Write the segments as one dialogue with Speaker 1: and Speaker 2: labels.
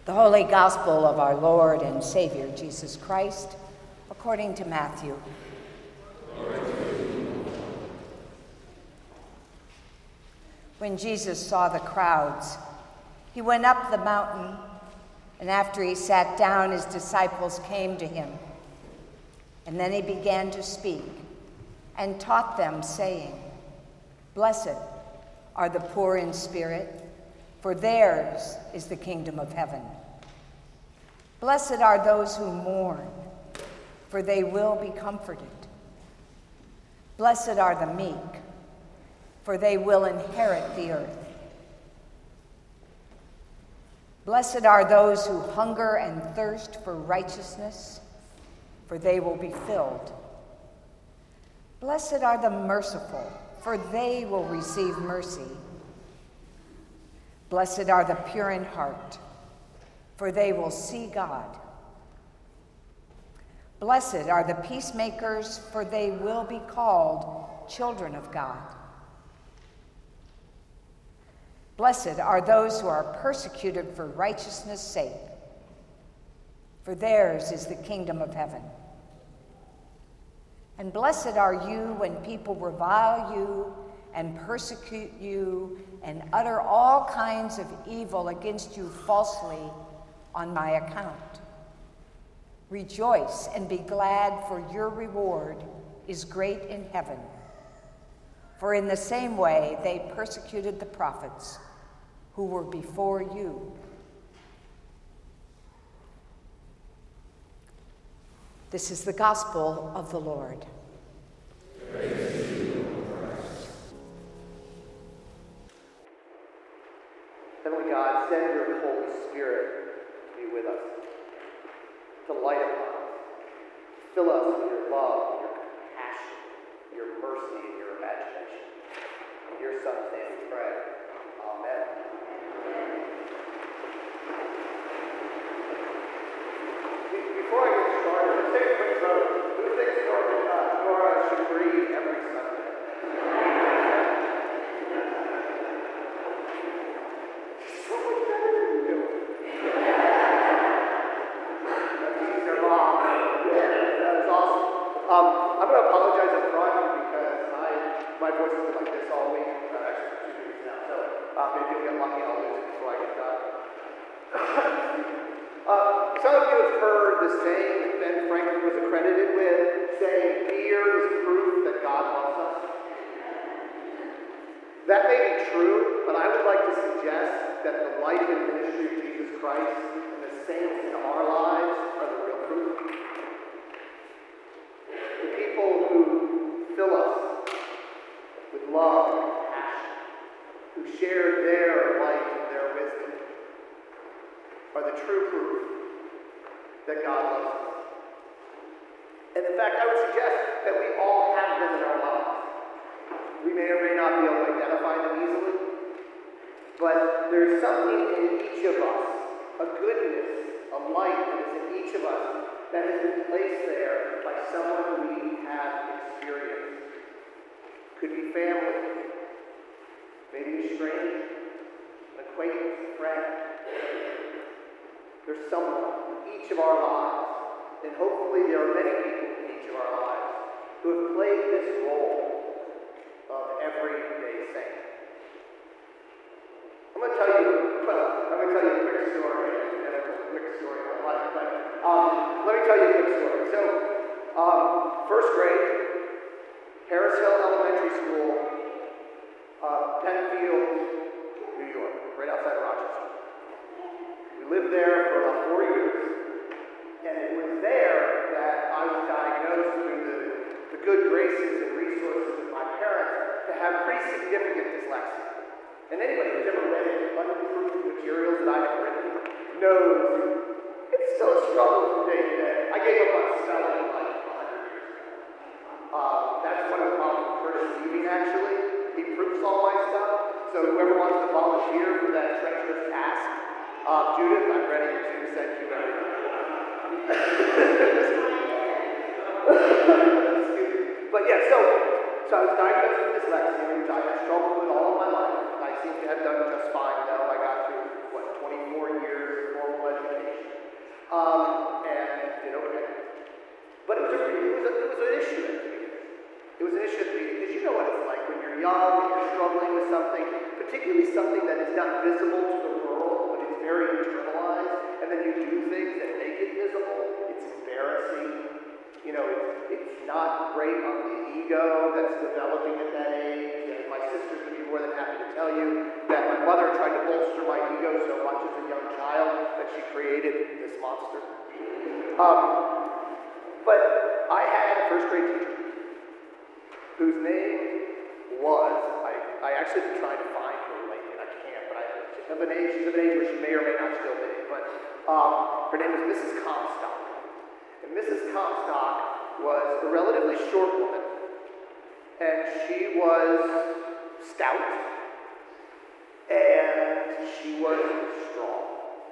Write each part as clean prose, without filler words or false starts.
Speaker 1: The Holy Gospel of our Lord and Savior Jesus Christ, according to Matthew. When Jesus saw the crowds, he went up the mountain, and after he sat down, his disciples came to him. And then he began to speak and taught them, saying, "Blessed are the poor in spirit, for theirs is the kingdom of heaven. Blessed are those who mourn, for they will be comforted. Blessed are the meek, for they will inherit the earth. Blessed are those who hunger and thirst for righteousness, for they will be filled. Blessed are the merciful, for they will receive mercy. Blessed are the pure in heart, for they will see God. Blessed are the peacemakers, for they will be called children of God. Blessed are those who are persecuted for righteousness' sake, for theirs is the kingdom of heaven. And blessed are you when people revile you and persecute you and utter all kinds of evil against you falsely on my account. Rejoice and be glad, for your reward is great in heaven. For in the same way they persecuted the prophets who were before you." This is the gospel of the Lord.
Speaker 2: Praise to you, Christ.
Speaker 3: Heavenly God, send your Holy Spirit to be with us, to light upon us, to fill us with your love, your compassion, your mercy, and your imagination. In your Son's name we pray. Amen. Before I get started, let's take a quick vote. Who thinks Nora should read every Sunday? So much better than you do. That's your mom. Yeah, that is awesome. I'm going to apologize up front because my voice has been like this all week. Actually, for 2 weeks now. So maybe you'll get lucky and I'll lose it before I get done. Some of you have heard the saying that Ben Franklin was accredited with, saying, "Fear is proof that God loves us." That may be true, but I would like to suggest that the life and ministry of Jesus Christ and the saints in our lives are the real proof. The people who fill us with love and compassion, who share their light and their wisdom, are the true proof that God loves us. And in fact, I would suggest that we all have them in our lives. We may or may not be able to identify them easily, but there's something in each of us, a goodness, a light that is in each of us that has been placed there by someone we have experienced. Could be family, maybe a stranger, an acquaintance, a friend. There's someone in each of our lives, and hopefully there are many people in each of our lives who have played this role of everyday saint. I'm going to tell you a quick story, and then a quick story of my life, but let me tell you a quick story. So, first grade, Harris Hill Elementary School, Penfield, New York, right outside of Rochester. We lived there for about 4 years, and it was there that I was diagnosed through the good graces and resources of my parents to have pretty significant dyslexia. And anybody who's ever read unproofed materials that I have written knows it's still a struggle from day to day. I gave up on spelling like 100 years ago. That's one of the problems with Curtis leaving, actually. He proofs all my stuff, so whoever wants to volunteer for that treacherous task, Judith, I'm ready to send you everything. But yeah, so I was diagnosed with dyslexia, which I had struggled with all of my life. I seem to have done just fine, though. I got through, 24 years of formal education. Lego so much as a young child that she created this monster. But I had a first grade teacher whose name was, I actually been trying to find her lately, and I can't, but she's of an age where she may or may not still be, but her name was Mrs. Comstock. And Mrs. Comstock was a relatively short woman, and she was stout, and she was strong.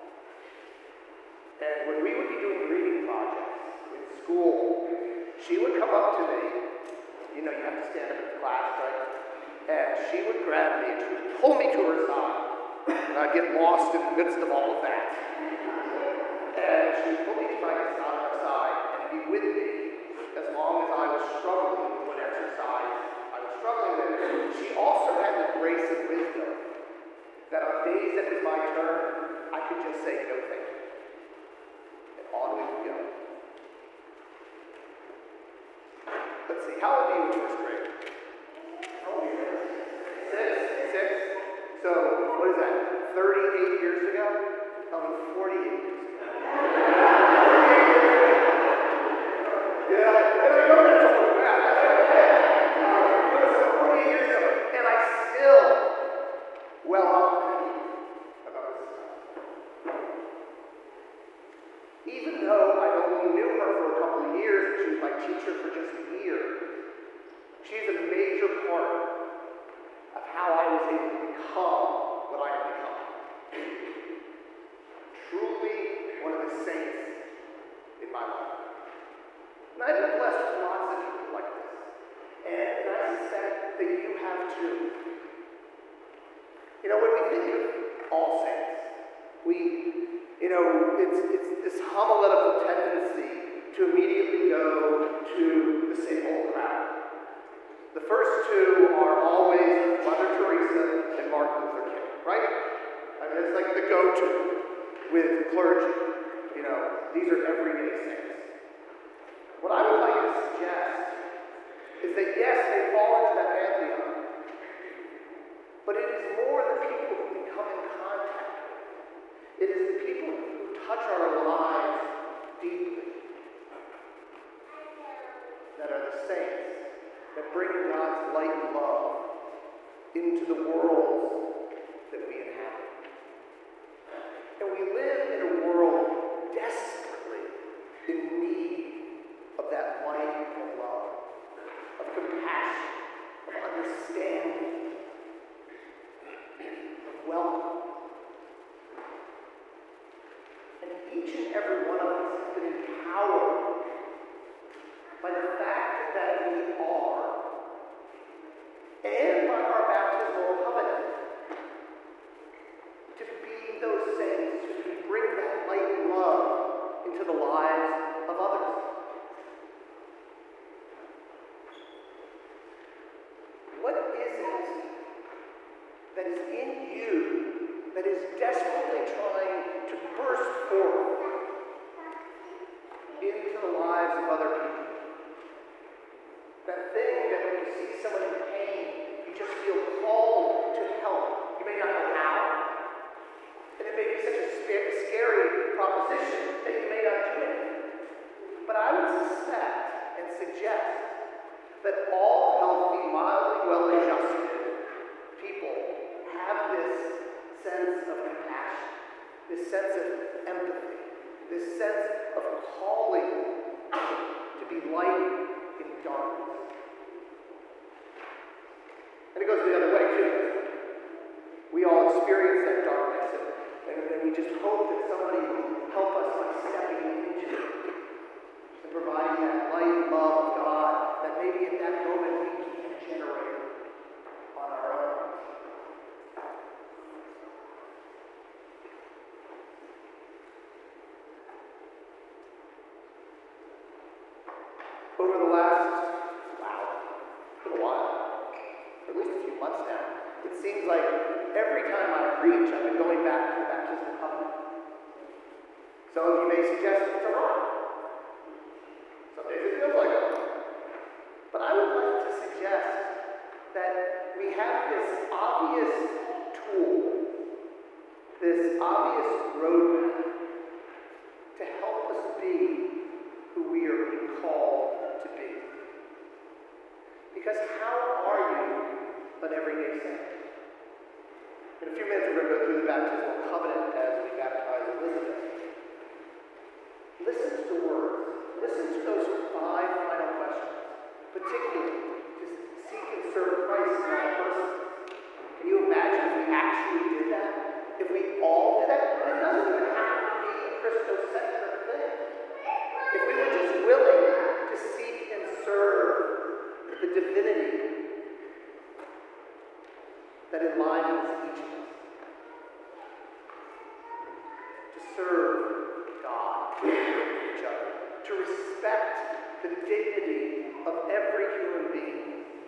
Speaker 3: And when we would be doing reading projects in school, she would come up to me. You know, you have to stand up in class, right? And she would grab me and she would pull me to her side. And I'd get lost in the midst of all of that. And she would pull me to my side and be with me as long as I was struggling with what exercise I was struggling with. She also had the grace and wisdom that on days that it was my turn, I could just say, no, thank you. And on we would go. Let's see, how old are you in first grade? How old are you? Six? So, what is that, 38 years ago? Tell me, 48 years ago. Yeah, and I know that's all bad. But it was 48 years ago, and I still, well, I'm thinking about this. Even though I only knew her for a couple of years, and she was my teacher for just a year, she's a major part of how I was able to become what I have become. Truly one of the saints in my life. And I've been blessed with lots of people like this. And I suspect that you have too. You know, when we think of All Saints, it's this homiletical tendency to immediately go to the same old crowd. The first two are always Mother Teresa and Martin Luther King, right? I mean, it's like the go-to with clergy. You know, these are everyday saints. What I would like to suggest is that yes, they fall into that pantheon, but it is more the people who we come in contact with. It is the people who touch our lives deeply that are the saints that bring God's light and love into the worlds that we inhabit. And we live in a world desperately in need of that light and love, of compassion, of understanding, of welcome. And each and every one of us has been empowered by the fact that we are, and by our baptismal covenant, to be those saints who bring that light and love into the lives of others. What is it that is in you that is desperately trying to burst forth into the lives of other people? That thing that when you see someone in pain, you just feel called to help. You may not know how. And it may be such a scary proposition that you may not do anything. But I would suspect and suggest that all healthy, mildly well-adjusted people have this sense of compassion, this sense of empathy, this sense of calling to be light in darkness. And it goes the other way too. We all experience that darkness, and we just hope that somebody will help us by stepping into it and providing that light and love of God that maybe at that moment we can't generate on our own. Over the last, little while, or at least a few months now, it seems like every time I preach, I've been going back to the baptismal covenant. Some of you may suggest it's a rock. Some days it feels like it. But I would like to suggest that we have this obvious tool, this this obvious roadmap to help us be who we are being called to be. Because how are you an everyday saint? In a few minutes, we're going to go through the baptismal covenant as we baptize Elizabeth. Listen to the words. Listen to those 5 final questions, particularly to seek and serve Christ in all persons. Can you imagine if we actually did that? If we all did that? It doesn't even have to be a Christocentric thing. If we were just willing to seek and serve the divinity that enlivens each of us. To serve God, each other. To respect the dignity of every human being.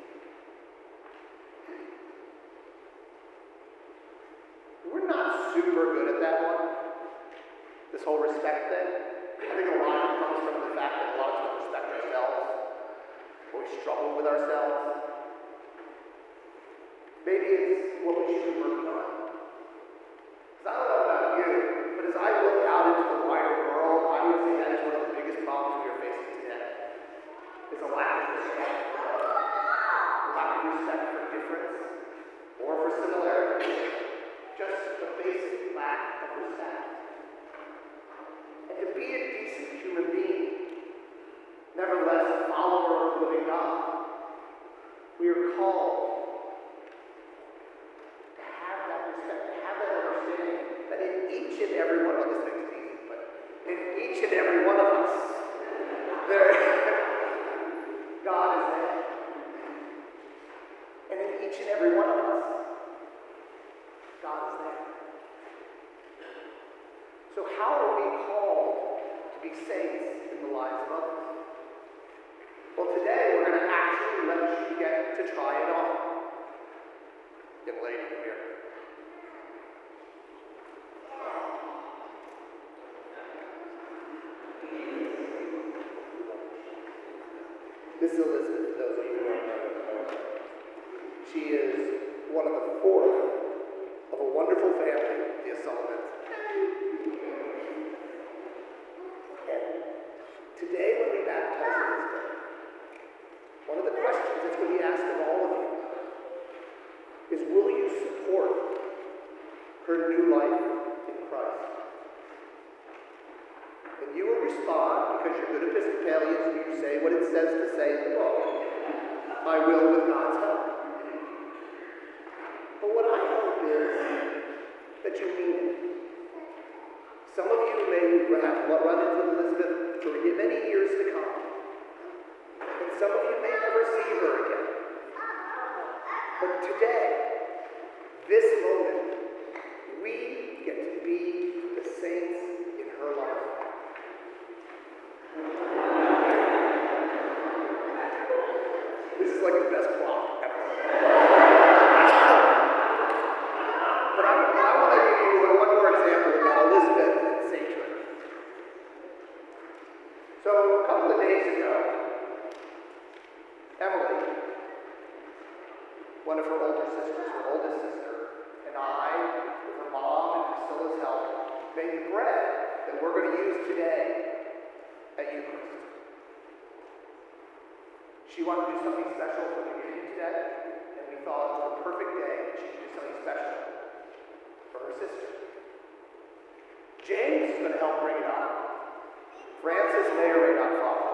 Speaker 3: We're not super good at that one. This whole respect thing. I think a lot of it comes from the fact that a lot of us don't respect ourselves. Or we struggle with ourselves. Maybe it's what we should be working on. Because I don't know about you, but as I look out into the wider world, I would say that is one of the biggest problems we are facing today. Is a lack of respect for others. A lack of respect for difference or for similarity. Just the basic lack of respect. And to be a decent human being, nevertheless a follower of the living God, we are called each and every one of us, this makes it easy, but in each and every one of us, God is there. And in each and every one of us, God is there. So how are we called to be saints in the lives of others? Well, today we're going to actually let you get to try it on. Young lady, come here. This is Elizabeth, those of you who don't know. She is one of the 4th of a wonderful family, the O'Sullivans. And today when we baptize Elizabeth, one of the questions that's going to be asked of all of you is, will you support her new life in Christ? And you will respond, because you're good Episcopalians and you say what it says to say in the book. I will with God's help. But what I hope is that you mean it. Some of you may have run into Elizabeth for many years to come. And some of you may never see her again. But today, this moment, we get to be the saints in her life. This is like the best plot ever. But I want to give you one more example about Elizabeth and sainthood. So a couple of days ago, Emily, one of her older sisters, her oldest sister, and I, with her mom and Priscilla's help, made the bread that we're going to use today at Eucharist. She wanted to do something special for the community today, and we thought it was a perfect day that she could do something special for her sister. James is going to help bring it up. Francis may or may not follow.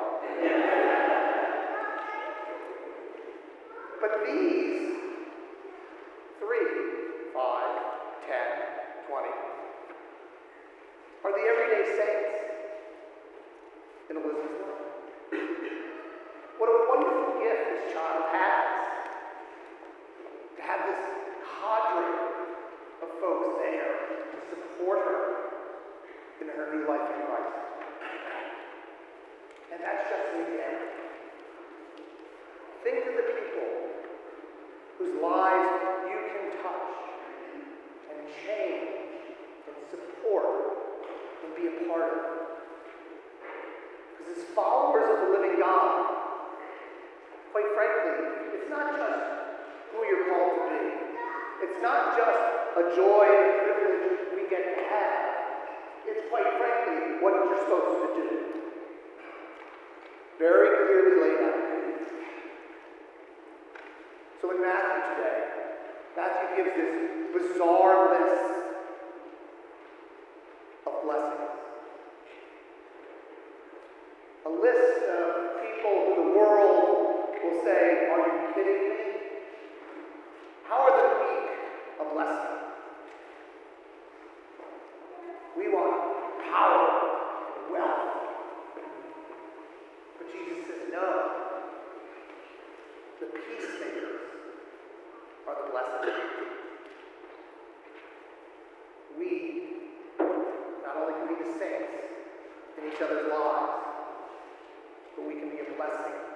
Speaker 3: But these 3, 5, 10, 20 are the everyday saints in Elizabeth's life. What a wonderful gift this child has. To have this cadre of folks there to support her in her new life in Christ. And that's just an example. Think of the people whose lives you can touch and change and support and be a part of. Matthew today, Matthew gives this bizarre list of blessings. A list of people who the world will say, "Are you kidding me? How are the weak a blessing? We want power and wealth." But Jesus says, no. The peacemakers are the blessed. We not only can be the saints in each other's lives, but we can be a blessing